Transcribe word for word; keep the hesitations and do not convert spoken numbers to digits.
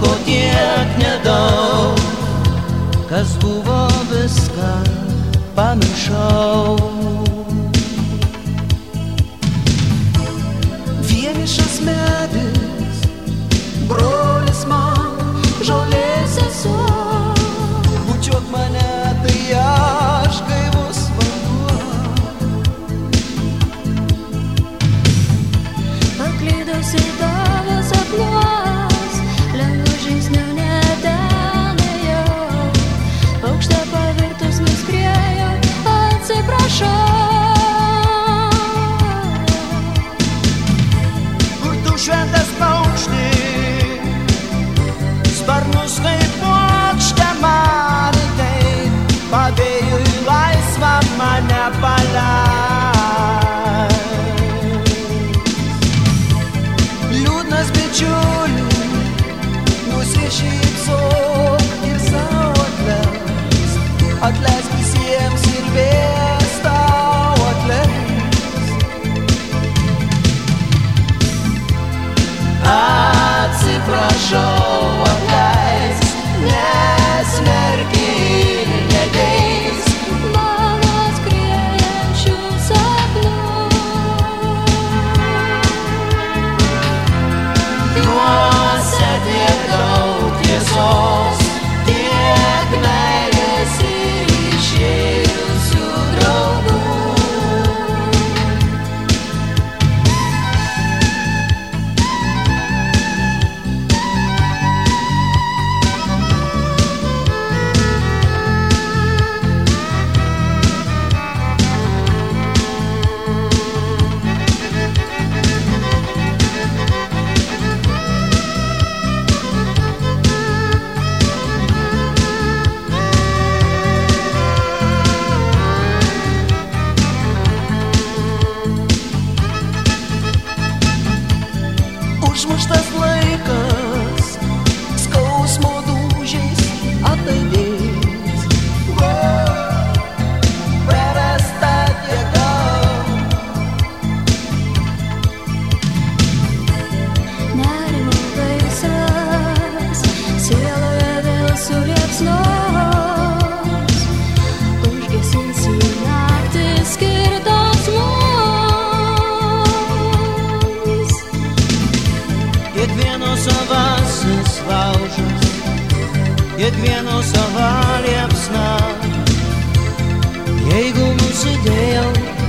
liko tiek nedaug, kas buvo viską pamiršau. Vienišas medis, brolis man, žolė sesuo, bučiuok mane, tai aš gaivus vanduo. Paklydus į tavo sapnuos, lengvu žingsniu ne ten ėjau, paukšte pavirtus nuskriejo, atsiprašau. Šventas paukšti, sparnus kaip puokštė maritai, pavėjui laisvą mane paleis. Liūdnas bičiuli, nusišypsok ir savo atleisk, atleisk visiems ir vės tau atleisk. Atsiprašau, atleisk, nesmerk ir neteisk mano skriejančių sapnų. Juose tiek daug tiesos, tiek meilės ir išėjusių draugų. Užmuštas laikas, skausmo dūžiais ataidės. Prarasta jėga. Nerimo gaisras, sieloje vėl suliepsnos, užgesins į naktį skirtos mums. Kiekvieno savasis laužas, kiekvieno sava liepsna. Jeigu nusidėjau